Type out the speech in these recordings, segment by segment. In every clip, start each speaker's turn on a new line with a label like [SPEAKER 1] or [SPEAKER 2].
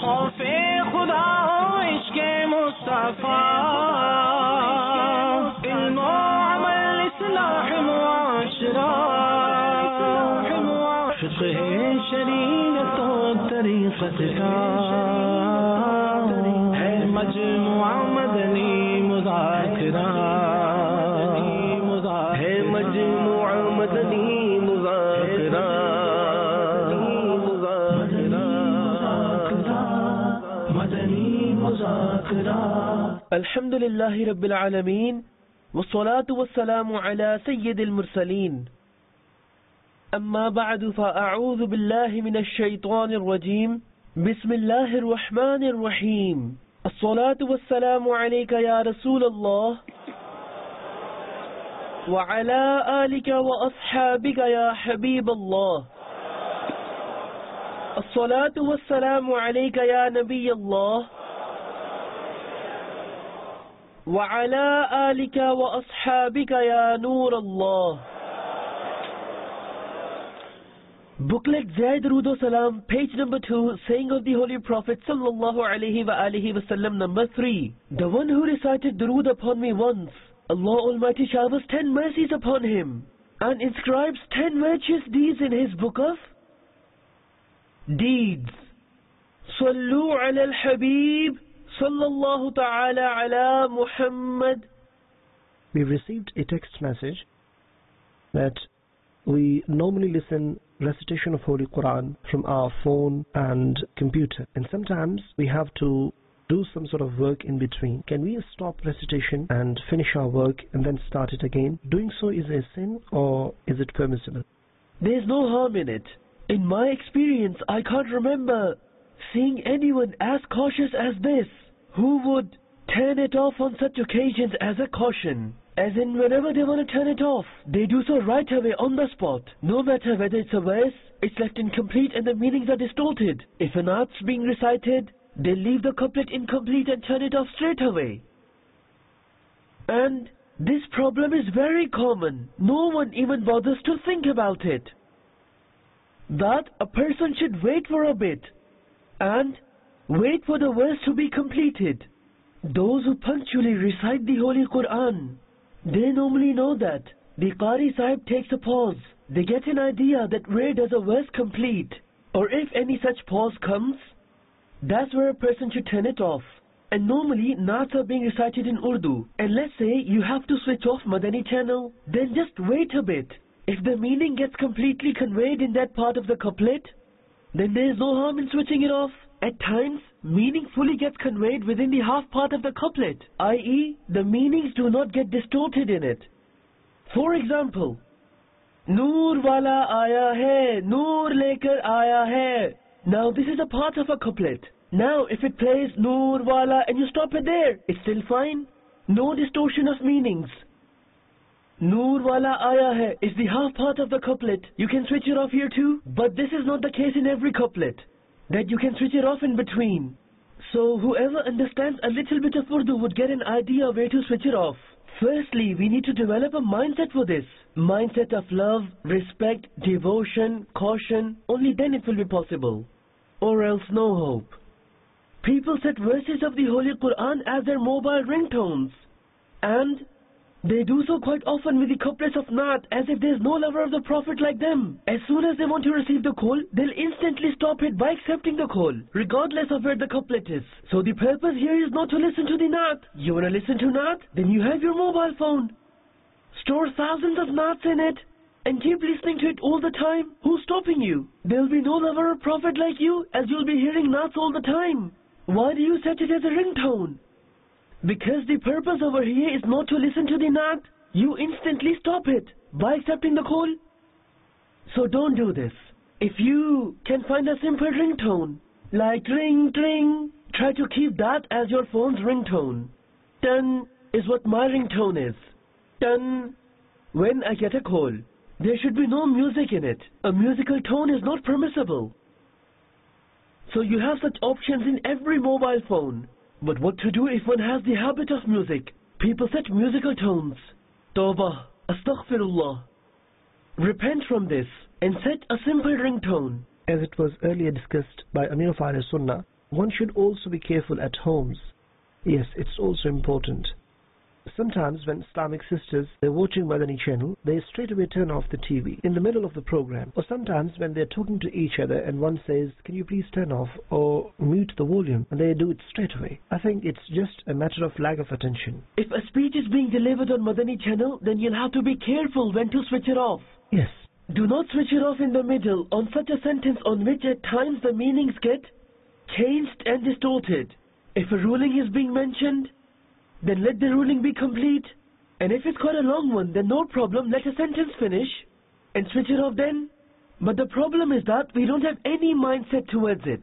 [SPEAKER 1] خوف خدا و عشق مصطفى علم و عمل اصلاح معاشرہ فقه شریعت و طریقت کا ہے مجموعہ مدنی مذاکرہ ہے مجموعہ مدنی مذاکرہ
[SPEAKER 2] الحمد لله رب العالمين والصلاة والسلام على سيد المرسلين أما بعد فأعوذ بالله من الشيطان الرجيم بسم الله الرحمن الرحيم الصلاة والسلام عليك يا رسول الله وعلى آلك وأصحابك يا حبيب الله الصلاة والسلام عليك يا نبي الله وعلى آلك وأصحابك يا نور الله. Booklet Zayd Rudo Salam, page number 2, saying of the Holy Prophet sallallahu alaihi wa alihi wasallam, number 3. The one who recited Durood upon me once, Allah Almighty showers 10 mercies upon him and inscribes 10 virtuous deeds in his book of deeds. Sallu ala al-Habib sallallahu ta'ala ala Muhammad.
[SPEAKER 3] We've received a text message that we normally listen recitation of Holy Quran from our phone and computer, and sometimes we have to do some sort of work in between. Can we stop recitation and finish our work and then start it again? Doing so is a sin, or is it permissible?
[SPEAKER 2] There's no harm in it. In my experience, I can't remember seeing anyone as cautious as this, who would turn it off on such occasions as a caution. As in, whenever they want to turn it off, they do so right away on the spot. No matter whether it's a verse, it's left incomplete and the meanings are distorted. If an art's being recited, they leave the couplet incomplete and turn it off straight away. And this problem is very common. No one even bothers to think about it. That a person should wait for a bit and wait for the verse to be completed. Those who punctually recite the Holy Quran, they normally know that the Qari Sahib takes a pause. They get an idea that where does a verse complete, or if any such pause comes, that's where a person should turn it off. And normally Naats are being recited in Urdu, and let's say you have to switch off Madani channel, then just wait a bit. If the meaning gets completely conveyed in that part of the couplet, then there is no harm in switching it off. At times, meaning fully gets conveyed within the half part of the couplet, i.e., the meanings do not get distorted in it. For example, Noor wala aaya hai, Noor lekar aaya hai. Now this is a part of a couplet. Now if it plays Noor wala and you stop it there, it's still fine. No distortion of meanings. Noor wala aaya hai is the half part of the couplet. You can switch it off here too, but this is not the case in every couplet, that you can switch it off in between. So whoever understands a little bit of Urdu would get an idea where to switch it off. Firstly, we need to develop a mindset for this. Mindset of love, respect, devotion, caution. Only then it will be possible. Or else no hope. People set verses of the Holy Quran as their mobile ringtones. And they do so quite often with the couplets of Naat, as if there is no lover of the Prophet like them. As soon as they want to receive the call, they'll instantly stop it by accepting the call, regardless of where the couplet is. So the purpose here is not to listen to the Naat. You want to listen to Naat? Then you have your mobile phone. Store thousands of Naats in it, and keep listening to it all the time. Who's stopping you? There'll be no lover of Prophet like you, as you'll be hearing Naats all the time. Why do you set it as a ringtone? Because the purpose over here is not to listen to the Naat. You instantly stop it by accepting the call. So don't do this. If you can find a simple ringtone, like ring, tring, try to keep that as your phone's ringtone. Dun is what my ringtone is. Dun, when I get a call. There should be no music in it. A musical tone is not permissible. So you have such options in every mobile phone. But what to do if one has the habit of music? People set musical tones. Tawbah, astaghfirullah. Repent from this and set a simple ringtone.
[SPEAKER 3] As it was earlier discussed by Amir of Ahl Sunnah, One should also be careful at homes. Yes, it's also important. Sometimes when Islamic sisters, they're watching Madani channel, they straight away turn off the TV in the middle of the program. Or sometimes when they're talking to each other and one says, can you please turn off or mute the volume, and they do it straight away. I think it's just a matter of lack of attention.
[SPEAKER 2] If a speech is being delivered on Madani channel, then you'll have to be careful when to switch it off.
[SPEAKER 3] Yes.
[SPEAKER 2] Do not switch it off in the middle on such a sentence on which at times the meanings get changed and distorted. If a ruling is being mentioned, then let the ruling be complete. And if it's quite a long one, then no problem, let a sentence finish and switch it off then. But the problem is that we don't have any mindset towards it.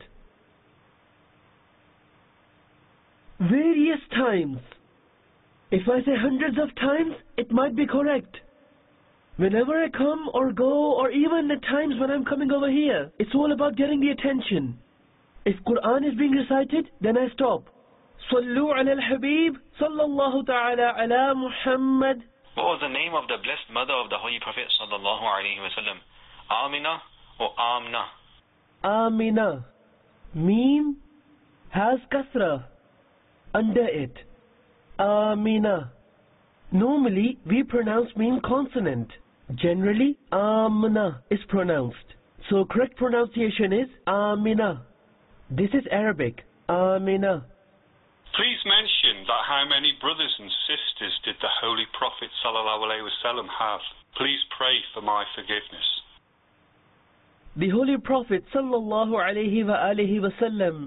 [SPEAKER 2] Various times. If I say hundreds of times, it might be correct. Whenever I come or go, or even at times when I'm coming over here, it's all about getting the attention. If Quran is being recited, then I stop. Sallu ala al-Habib, sallallahu ta'ala ala Muhammad.
[SPEAKER 4] What was the name of the blessed mother of the Holy Prophet sallallahu alaihi wasallam? Amina or Amna?
[SPEAKER 2] Amina. Meme has kasra under it. Amina. Normally, we pronounce meme consonant. Generally, Amna is pronounced. So correct pronunciation is Amina. This is Arabic. Amina.
[SPEAKER 5] Please mention that how many brothers and sisters did the Holy Prophet ﷺ have? Please pray for my forgiveness.
[SPEAKER 2] The Holy Prophet ﷺ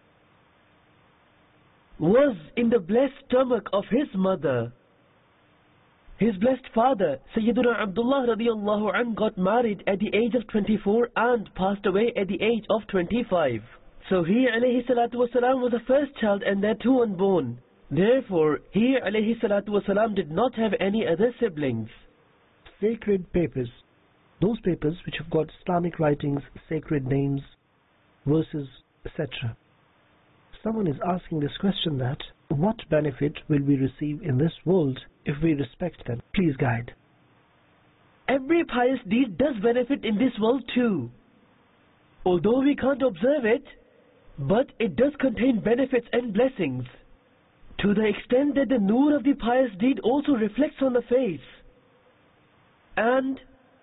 [SPEAKER 2] was in the blessed stomach of his mother. His blessed father, Sayyiduna Abdullah radiallahu anh, got married at the age of 24 and passed away at the age of 25. So he alayhi salatu wasalam was the first child and thereto unborn. Therefore, he alayhi salatu wasalam did not have any other siblings.
[SPEAKER 3] Sacred papers. Those papers which have got Islamic writings, sacred names, verses, etc. Someone is asking this question that, what benefit will we receive in this world if we respect them? Please guide.
[SPEAKER 2] Every pious deed does benefit in this world too. Although we can't observe it, but it does contain benefits and blessings, to the extent that the noor of the pious deed also reflects on the face. And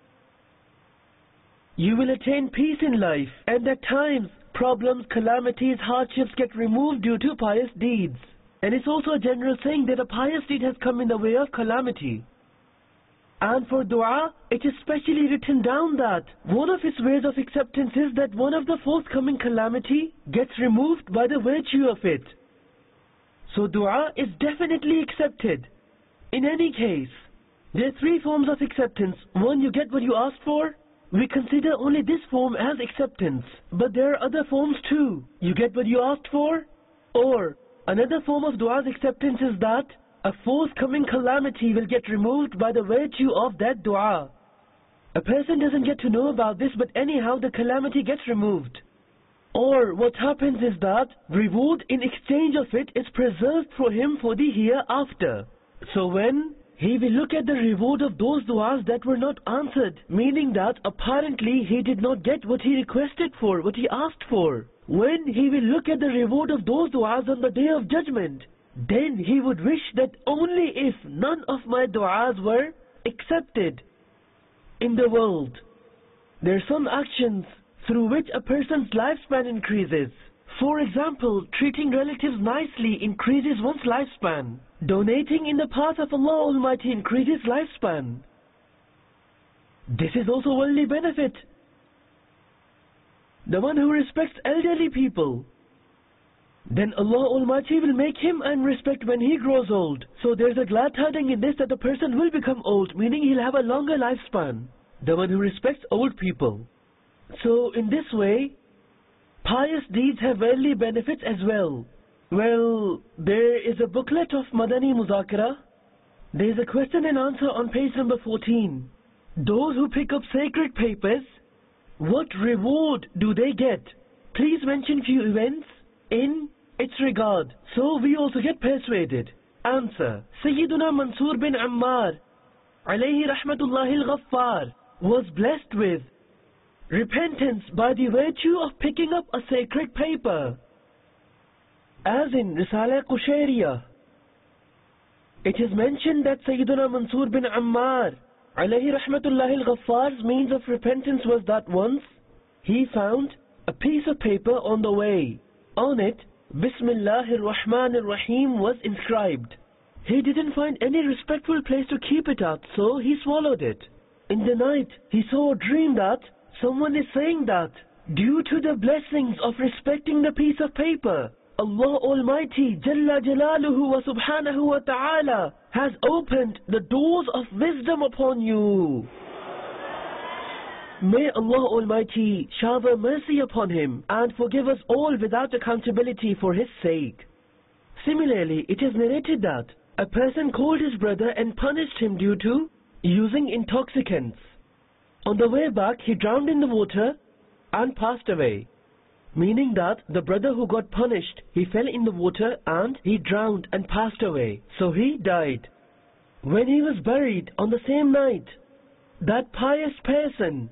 [SPEAKER 2] you will attain peace in life, and at times, problems, calamities, hardships get removed due to pious deeds. And it's also a general saying that a pious deed has come in the way of calamity. And for dua, it is specially written down that one of its ways of acceptance is that one of the forthcoming calamity gets removed by the virtue of it. So dua is definitely accepted. In any case, there are three forms of acceptance. One, you get what you asked for. We consider only this form as acceptance. But there are other forms too. You get what you asked for. Or another form of dua's acceptance is that a forthcoming calamity will get removed by the virtue of that dua. A person doesn't get to know about this, but anyhow the calamity gets removed. Or what happens is that reward in exchange of it is preserved for him for the hereafter. So when he will look at the reward of those duas that were not answered, meaning that apparently he did not get what he requested for, what he asked for. When he will look at the reward of those duas on the Day of Judgment, then he would wish that only if none of my du'as were accepted in the world. There are some actions through which a person's lifespan increases. For example, treating relatives nicely increases one's lifespan. Donating in the path of Allah Almighty increases lifespan. This is also worldly benefit. The one who respects elderly people, then Allah Almighty will make him earn respect when he grows old. So there's a glad tidings in this that the person will become old, meaning he'll have a longer lifespan. The one who respects old people. So in this way, pious deeds have worldly benefits as well. Well, there is a booklet of Madani Muzakara. There is a question and answer on page number 14. Those who pick up sacred papers, what reward do they get? Please mention few events in its regard, so we also get persuaded. Answer. Sayyiduna Mansur bin Ammar, alayhi rahmatullahi al-Ghaffar, was blessed with repentance by the virtue of picking up a sacred paper. as in Risala Qushayriya. It is mentioned that Sayyiduna Mansur bin Ammar alayhi rahmatullahi al-Ghaffar's means of repentance was that once he found a piece of paper on the way. On it, Bismillahir Rahmanir Rahim was inscribed. He didn't find any respectful place to keep it at, so he swallowed it. In the night, he saw a dream that someone is saying that due to the blessings of respecting the piece of paper, Allah Almighty Jalla Jalaluhu wa Subhanahu wa Ta'ala has opened the doors of wisdom upon you. May Allah Almighty shower mercy upon him and forgive us all without accountability for his sake. Similarly, it is narrated that a person called his brother and punished him due to using intoxicants. On the way back, he drowned in the water and passed away. Meaning that the brother who got punished, he fell in the water and he drowned and passed away. So he died. When he was buried on the same night, that pious person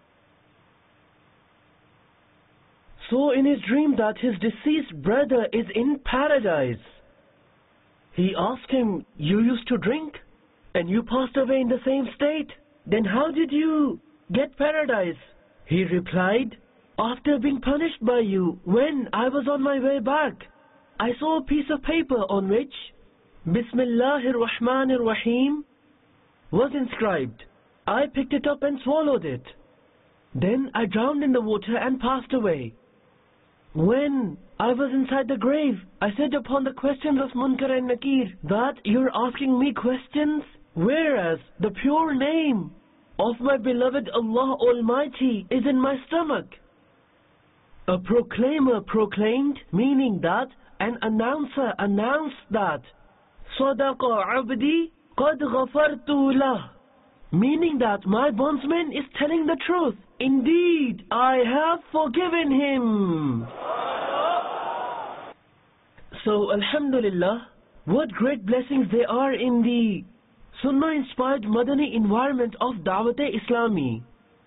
[SPEAKER 2] saw in his dream that his deceased brother is in paradise. He asked him, "You used to drink and you passed away in the same state. Then how did you get paradise?" He replied, "After being punished by you, when I was on my way back, I saw a piece of paper on which Bismillahir Rahmanir Rahim was inscribed. I picked it up and swallowed it. Then I drowned in the water and passed away. When I was inside the grave, I said upon the questions of Munkar and Nakir that you're asking me questions, whereas the pure name of my beloved Allah Almighty is in my stomach." A proclaimer proclaimed, meaning that an announcer announced that Sadaqa abdi qad ghafartu lah, meaning that my bondsman is telling the truth. Indeed, I have forgiven him. So, Alhamdulillah, what great blessings there are in the Sunnah-inspired Madani environment of Dawat-e-Islami.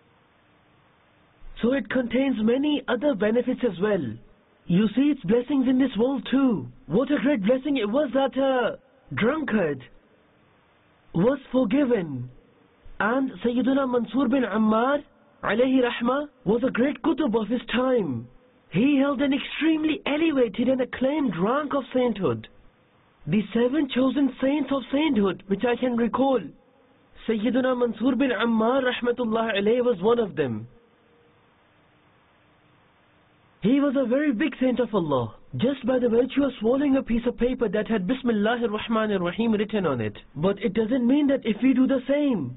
[SPEAKER 2] So it contains many other benefits as well. You see its blessings in this world too. What a great blessing it was that a drunkard was forgiven. And Sayyiduna Mansur bin Ammar alayhi rahmah was a great kutub of his time. He held an extremely elevated and acclaimed rank of sainthood. The 7 chosen saints of sainthood which I can recall, Sayyiduna Mansur bin Ammar rahmatullah alayhi was one of them. He was a very big saint of Allah, just by the virtue of swallowing a piece of paper that had Bismillahir Rahmanir Rahim written on it. But it doesn't mean that if we do the same,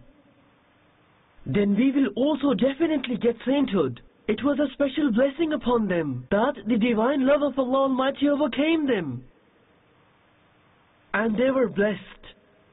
[SPEAKER 2] then we will also definitely get sainthood. It was a special blessing upon them that the divine love of Allah Almighty overcame them. And they were blessed.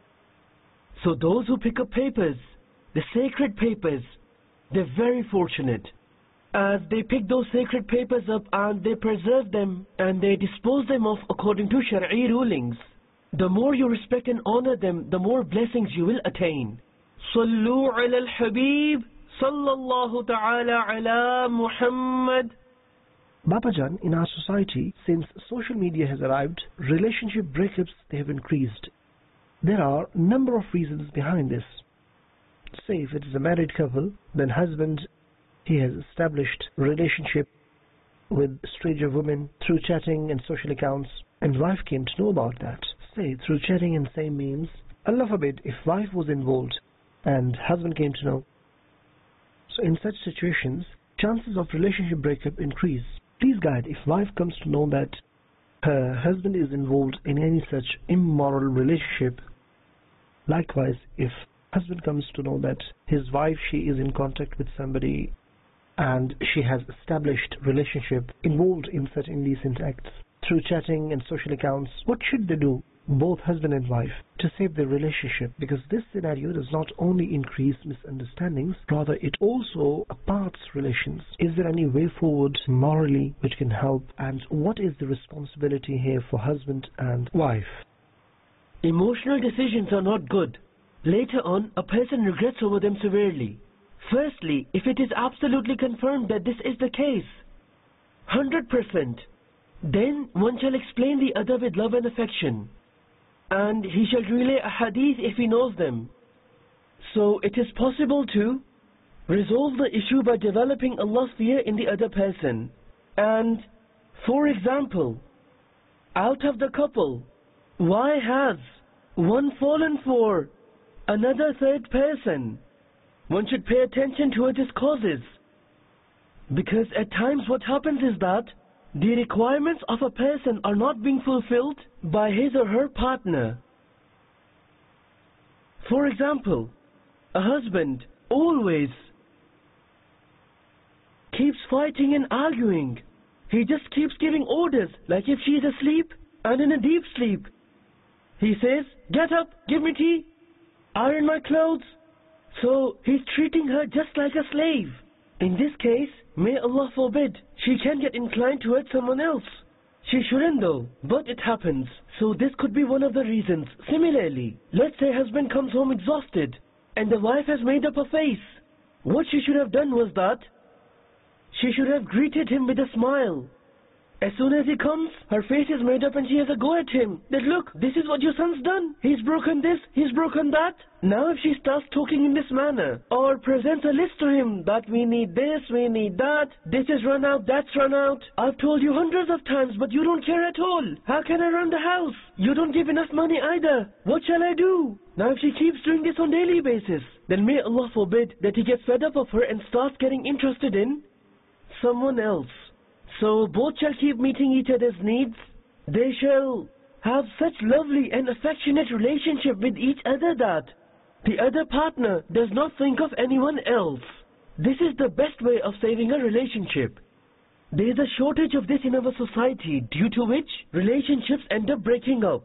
[SPEAKER 2] So those who pick up papers, the sacred papers, they're very fortunate. As they pick those sacred papers up and they preserve them and they dispose them of according to Shari'i rulings, the more you respect and honor them, the more blessings you will attain. Sallu ala al-Habib, sallallahu ta'ala ala Muhammad.
[SPEAKER 3] Babajan, in our society, since social media has arrived, relationship breakups, they have increased. There are a number of reasons behind this. Say if it is a married couple, then husband, he has established a relationship with stranger women through chatting and social accounts, and wife came to know about that. Say through chatting and same means, Allah forbid if wife was involved and husband came to know. So in such situations, chances of relationship breakup increase. Please guide, if wife comes to know that her husband is involved in any such immoral relationship, likewise if husband comes to know that his wife, she is in contact with somebody and she has established relationship involved in such indecent acts through chatting and social accounts, what should they do, both husband and wife, to save their relationship? Because this scenario does not only increase misunderstandings, rather it also aparts relations. Is there any way forward morally which can help, and what is the responsibility here for husband and wife?
[SPEAKER 2] Emotional decisions are not good. Later on, a person regrets over them severely. Firstly, if it is absolutely confirmed that this is the case, 100%, Then one shall explain the other with love and affection, and he shall relay a hadith if he knows them. So it is possible to resolve the issue by developing Allah's fear in the other person. And, for example, out of the couple, why has one fallen for another third person? One should pay attention towards its causes. Because at times what happens is that the requirements of a person are not being fulfilled by his or her partner. For example, a husband always keeps fighting and arguing. He just keeps giving orders, like if she is asleep and in a deep sleep. He says, "Get up, give me tea, iron my clothes." So he's treating her just like a slave. In this case, may Allah forbid, she can get inclined towards someone else. She shouldn't though, but it happens. So this could be one of the reasons. Similarly, let's say husband comes home exhausted and the wife has made up a face. What she should have done was that she should have greeted him with a smile. As soon as he comes, her face is made up and she has a go at him. That look, this is what your son's done. He's broken this, he's broken that. Now if she starts talking in this manner, or presents a list to him that we need this, we need that, this is run out, that's run out. I've told you hundreds of times, but you don't care at all. How can I run the house? You don't give enough money either. What shall I do? Now if she keeps doing this on daily basis, then may Allah forbid that he gets fed up of her and starts getting interested in someone else. So both shall keep meeting each other's needs. They shall have such lovely and affectionate relationship with each other that the other partner does not think of anyone else. This is the best way of saving a relationship. There is a shortage of this in our society, due to which relationships end up breaking up.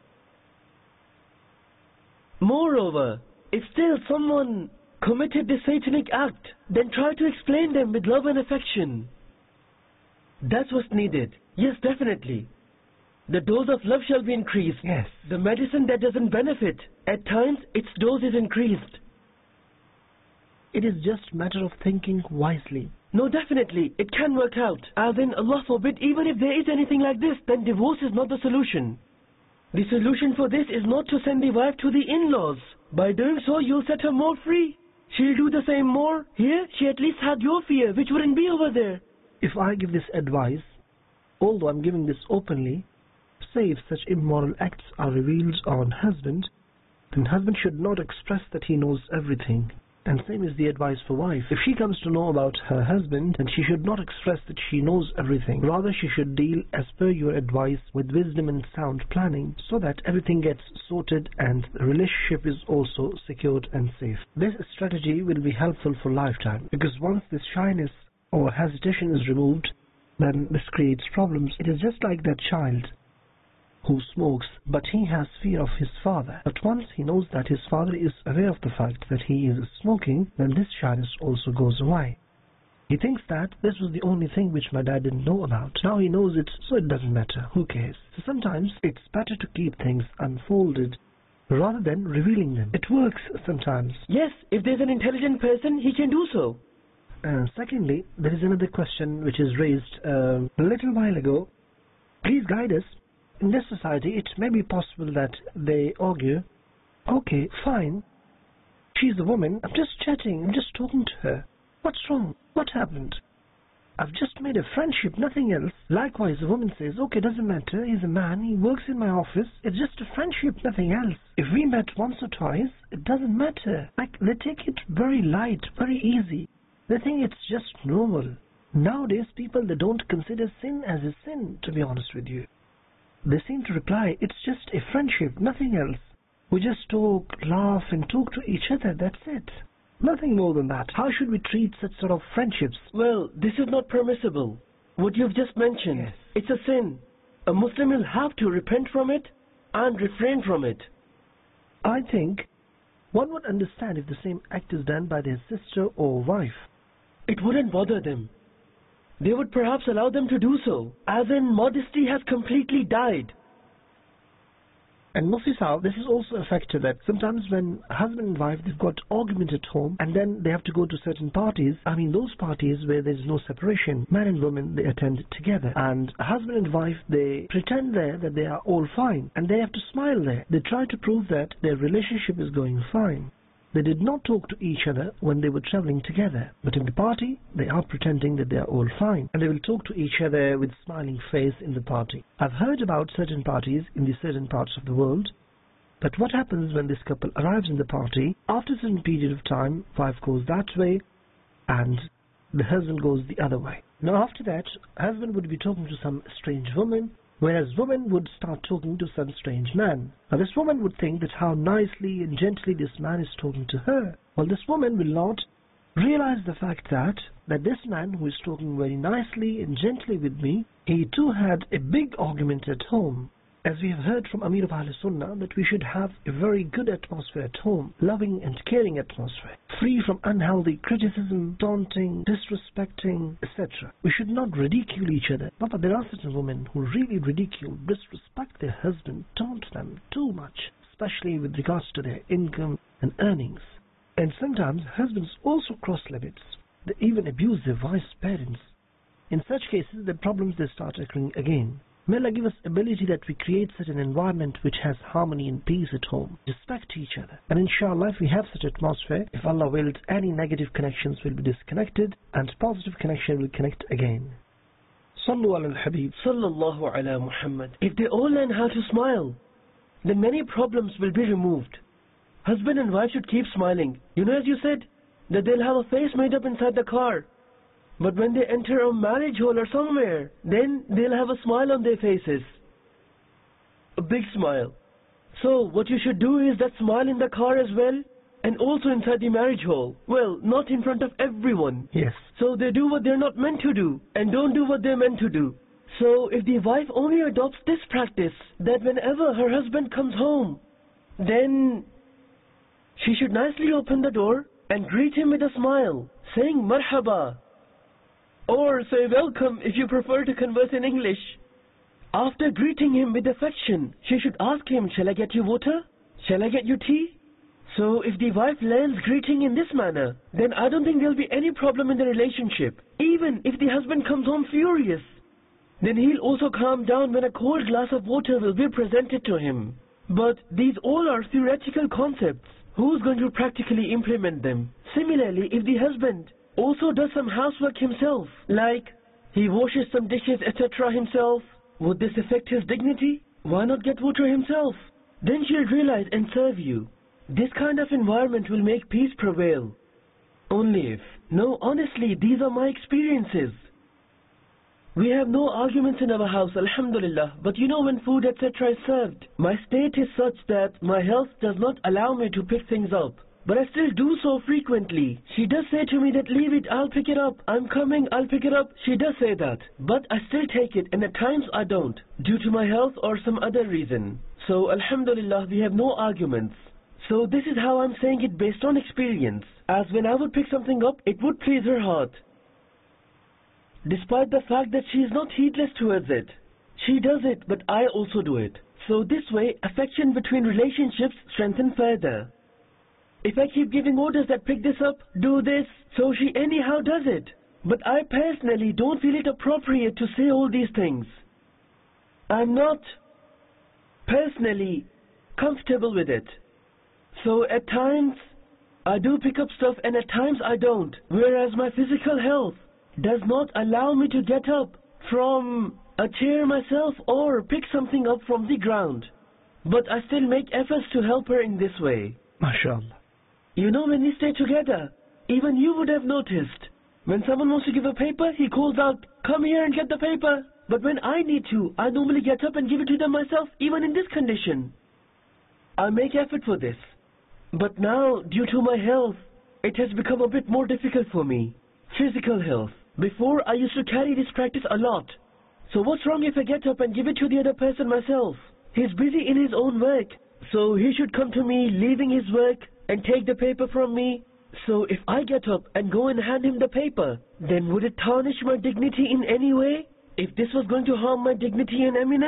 [SPEAKER 2] Moreover, if still someone committed this satanic act, then try to explain them with love and affection. That's what's needed. Yes, definitely. The dose of love shall be increased.
[SPEAKER 3] Yes.
[SPEAKER 2] The medicine that doesn't benefit, at times its dose is increased.
[SPEAKER 3] It is just a matter of thinking wisely.
[SPEAKER 2] No, definitely, it can work out. As in, Allah forbid, even if there is anything like this, then divorce is not the solution. The solution for this is not to send the wife to the in-laws. By doing so, you'll set her more free. She'll do the same more. Here, she at least had your fear, which wouldn't be over there.
[SPEAKER 3] If I give this advice, although I'm giving this openly, say if such immoral acts are revealed on husband, then husband should not express that he knows everything. And same is the advice for wife. If she comes to know about her husband, then she should not express that she knows everything. Rather, she should deal as per your advice with wisdom and sound planning, so that everything gets sorted and the relationship is also secured and safe. This strategy will be helpful for lifetime, because once this shyness or hesitation is removed, then this creates problems. It is just like that child who smokes, but he has fear of his father. But once he knows that his father is aware of the fact that he is smoking, then this shyness also goes away. He thinks that this was the only thing which my dad didn't know about. Now he knows it, so it doesn't matter. Who cares? So sometimes it's better to keep things unfolded rather than revealing them. It works sometimes.
[SPEAKER 2] Yes, if there's an intelligent person, he can do so.
[SPEAKER 3] Secondly, there is another question which is raised a little while ago. Please guide us. In this society, it may be possible that they argue, okay, fine, she's a woman, I'm just chatting, I'm just talking to her. What's wrong? What happened? I've just made a friendship, nothing else. Likewise, the woman says, okay, doesn't matter, he's a man, he works in my office, it's just a friendship, nothing else. If we met once or twice, it doesn't matter. Like, they take it very light, very easy. They think it's just normal. Nowadays, people, they don't consider sin as a sin, to be honest with you. They seem to reply, it's just a friendship, nothing else. We just talk, laugh and talk to each other, that's it. Nothing more than that. How should we treat such sort of friendships?
[SPEAKER 2] Well, this is not permissible. What you've just mentioned,
[SPEAKER 3] Yes.
[SPEAKER 2] It's a sin. A Muslim will have to repent from it and refrain from it.
[SPEAKER 3] I think one would understand if the same act is done by their sister or wife.
[SPEAKER 2] It wouldn't bother them. They would perhaps allow them to do so, as in modesty has completely died.
[SPEAKER 3] And Mufti Sahib, this is also a factor that sometimes when husband and wife, they've got argument at home and then they have to go to certain parties. I mean, those parties where there's no separation, man and woman, they attend together. And husband and wife, they pretend there that they are all fine. And they have to smile there. They try to prove that their relationship is going fine. They did not talk to each other when they were traveling together. But in the party, they are pretending that they are all fine. And they will talk to each other with smiling face in the party. I've heard about certain parties in the certain parts of the world. But what happens when this couple arrives in the party? After a certain period of time, wife goes that way and the husband goes the other way. Now after that, husband would be talking to some strange woman, whereas woman would start talking to some strange man. Now this woman would think that how nicely and gently this man is talking to her. Well, this woman will not realize the fact that this man who is talking very nicely and gently with me, he too had a big argument at home. As we have heard from Amir of Ahl Sunnah, that we should have a very good atmosphere at home, loving and caring atmosphere, free from unhealthy criticism, taunting, disrespecting, etc. We should not ridicule each other. But there are certain women who really ridicule, disrespect their husband, taunt them too much, especially with regards to their income and earnings. And sometimes husbands also cross limits. They even abuse their wife's parents. In such cases, the problems they start occurring again. May Allah give us ability that we create such an environment which has harmony and peace at home, respect each other. And inshallah, if we have such atmosphere, if Allah wills, any negative connections will be disconnected and positive connection will connect again. Sallu ala al-Habib.
[SPEAKER 2] Sallallahu ala Muhammad. If they all learn how to smile, then many problems will be removed. Husband and wife should keep smiling. You know, as you said, that they'll have a face made up inside the car. But when they enter a marriage hall or somewhere, then they'll have a smile on their faces. A big smile. So what you should do is that smile in the car as well, and also inside the marriage hall. Well, not in front of everyone.
[SPEAKER 3] Yes.
[SPEAKER 2] So they do what they're not meant to do, and don't do what they're meant to do. So if the wife only adopts this practice, that whenever her husband comes home, then she should nicely open the door and greet him with a smile, saying marhaba. Or say welcome if you prefer to converse in English. After greeting him with affection, she should ask him, shall I get you water? Shall I get you tea? So if the wife learns greeting in this manner, then I don't think there'll be any problem in the relationship. Even if the husband comes home furious, then he'll also calm down when a cold glass of water will be presented to him. But these all are theoretical concepts. Who's going to practically implement them? Similarly, if the husband also does some housework himself, like he washes some dishes, etc. himself, would this affect his dignity? Why not get water himself? Then she'll realize and serve you. This kind of environment will make peace prevail. Only if. No, honestly, these are my experiences. We have no arguments in our house, alhamdulillah, but you know, when food, etc. is served, my state is such that my health does not allow me to pick things up. But I still do so frequently. She does say to me that leave it, I'll pick it up. I'm coming, I'll pick it up. She does say that. But I still take it, and at times I don't, due to my health or some other reason. So alhamdulillah, we have no arguments. So this is how I'm saying it based on experience. As when I would pick something up, it would please her heart. Despite the fact that she is not heedless towards it. She does it, but I also do it. So this way, affection between relationships strengthen further. If I keep giving orders that pick this up, do this, so she anyhow does it. But I personally don't feel it appropriate to say all these things. I'm not personally comfortable with it. So at times, I do pick up stuff and at times I don't. Whereas my physical health does not allow me to get up from a chair myself or pick something up from the ground. But I still make efforts to help her in this way.
[SPEAKER 3] MashaAllah.
[SPEAKER 2] You know, when we stay together, even you would have noticed, when someone wants to give a paper, he calls out, come here and get the paper. But when I need to, I normally get up and give it to them myself, even in this condition. I make effort for this. But now, due to my health, it has become a bit more difficult for me. Physical health. Before, I used to carry this practice a lot. So what's wrong if I get up and give it to the other person myself? He's busy in his own work, so he should come to me, leaving his work, and take the paper from me. So if I get up and go and hand him the paper, then would it tarnish my dignity in any way? If this was going to harm my dignity and eminence,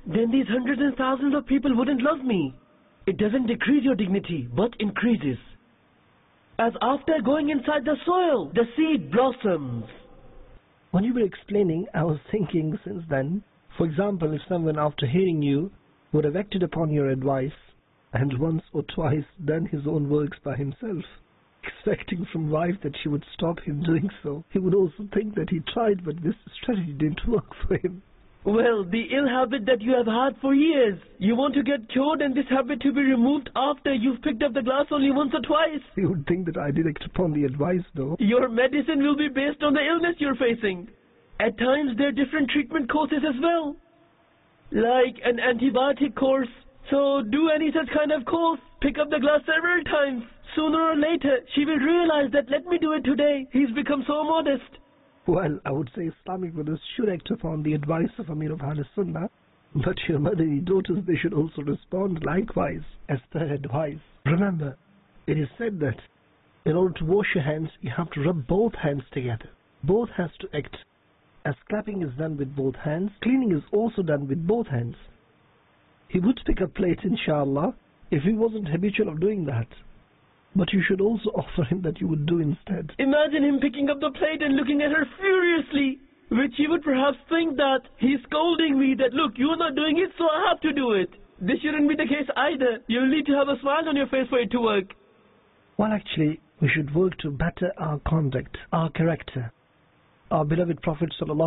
[SPEAKER 2] then these hundreds and thousands of people wouldn't love me. It doesn't decrease your dignity, but increases. As after going inside the soil, the seed blossoms.
[SPEAKER 3] When you were explaining, I was thinking since then, for example, if someone after hearing you would have acted upon your advice and once or twice done his own works by himself, expecting from wife that she would stop him doing so, he would also think that he tried, but this strategy didn't work for him.
[SPEAKER 2] Well, the ill habit that you have had for years, you want to get cured and this habit to be removed after you've picked up the glass only once or twice.
[SPEAKER 3] He would think that I did act upon the advice though.
[SPEAKER 2] Your medicine will be based on the illness you're facing. At times there are different treatment courses as well, like an antibiotic course. So do any such kind of course, pick up the glass several times. Sooner or later, she will realize that let me do it today. He's become so modest.
[SPEAKER 3] Well, I would say Islamic brothers should act upon the advice of Amir of Ahlus Sunnah, but your Madani daughters, they should also respond likewise as per advice. Remember, it is said that in order to wash your hands, you have to rub both hands together. Both has to act. As clapping is done with both hands, cleaning is also done with both hands. He would pick up plate, inshallah, if he wasn't habitual of doing that. But you should also offer him that you would do instead.
[SPEAKER 2] Imagine him picking up the plate and looking at her furiously, which he would perhaps think that he's scolding me, that look, you're not doing it, so I have to do it. This shouldn't be the case either. You'll need to have a smile on your face for it to work.
[SPEAKER 3] Well, actually, we should work to better our conduct, our character. Our beloved Prophet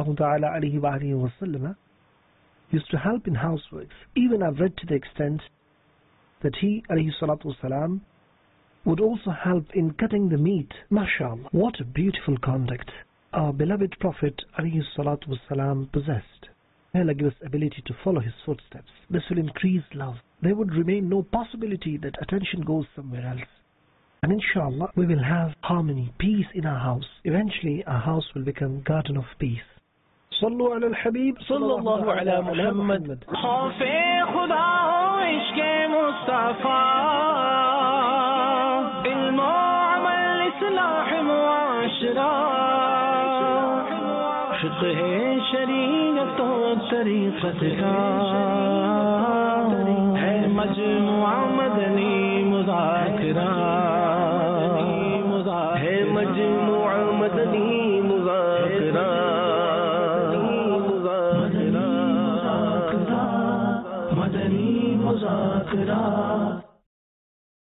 [SPEAKER 3] ﷺ used to help in houseworks. Even I've read to the extent that he ﷺ would also help in cutting the meat. MashaAllah, what a beautiful conduct our beloved Prophet ﷺ possessed. May Allah give us ability to follow his footsteps. This will increase love. There would remain no possibility that attention goes somewhere else. And inshallah, we will have harmony, peace in our house. Eventually, our house will become a garden of peace. صلوا على الحبيب
[SPEAKER 2] صلى الله على محمد.
[SPEAKER 1] خوف خدا و عشق مصطفى علم و عمل اصلاح معاشرہ فقہ شریعت و طریقت کا ہے مجموعہ